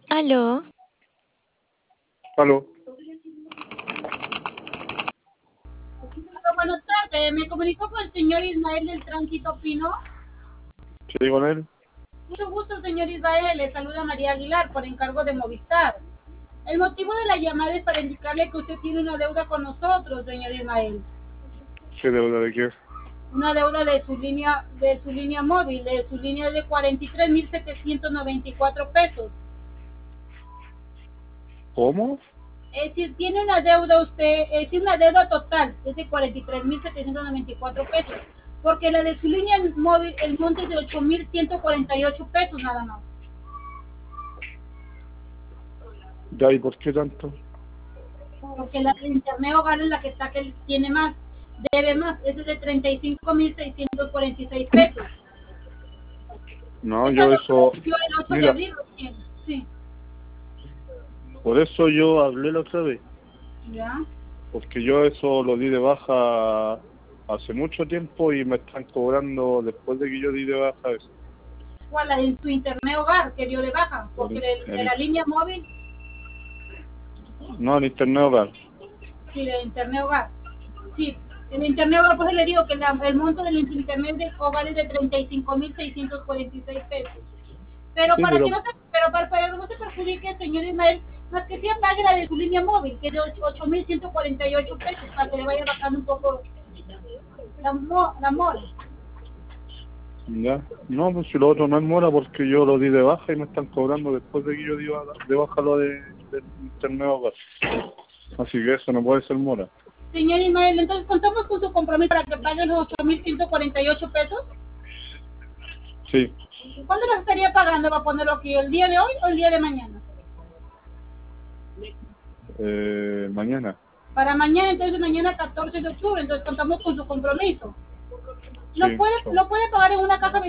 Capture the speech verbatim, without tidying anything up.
Aló, Aló, Hola, buenas tardes, me comunico con el señor Ismael del Tránsito Pino. ¿sí con él? Mucho gusto, señor Ismael, le saluda María Aguilar por encargo de Movistar. El motivo de la llamada es para indicarle que usted tiene una deuda con nosotros, señor Ismael. ¿Qué deuda de qué? Una deuda de su línea, de su línea móvil, de su línea de cuarenta y tres mil setecientos noventa y cuatro pesos. ¿Cómo? Es decir, tiene una deuda usted, es decir, una deuda total, es de cuarenta y tres mil setecientos noventa y cuatro pesos. Porque la de su línea móvil, el monte es de ocho mil ciento cuarenta y ocho pesos nada más. Ya, ¿y por qué tanto? Porque la de internet hogar es la que está que tiene más, debe más, ese es de treinta y cinco mil seiscientos cuarenta y seis pesos. No, Esa yo deuda eso, venció el ocho de mira, abril recién, sí, por eso yo hablé la otra vez, ya. porque yo eso lo di de baja hace mucho tiempo y me están cobrando después de que yo di de baja eso. ¿Cuál? La de su internet hogar que dio de baja, porque El, de, de el- la línea móvil, no, el internet hogar. sí, de internet hogar, sí. El internet hogar, pues le digo que la, el monto del internet de hogar es de treinta y cinco mil seiscientos cuarenta y seis pesos. Pero Sí, para que pero no se, pero para, para que no se perjudique, señor Ismael, más que sea pague la de su línea móvil, que es de ocho mil ciento cuarenta y ocho pesos, para que le vaya bajando un poco la, mo, la mora. ya. No, pues si lo otro no es mora porque yo lo di de baja y me están cobrando después de que yo di de baja lo de, del internet hogar. Así que eso no puede ser mora. Señor Ismael, entonces contamos con su compromiso para que pague los ocho mil ciento cuarenta y ocho pesos. Sí, ¿Cuándo los estaría pagando? ¿Va a ponerlo aquí el día de hoy o el día de mañana? eh, mañana. Para mañana, entonces mañana catorce de octubre, entonces contamos con su compromiso. Lo Sí, puede, chao. lo puede pagar en una caja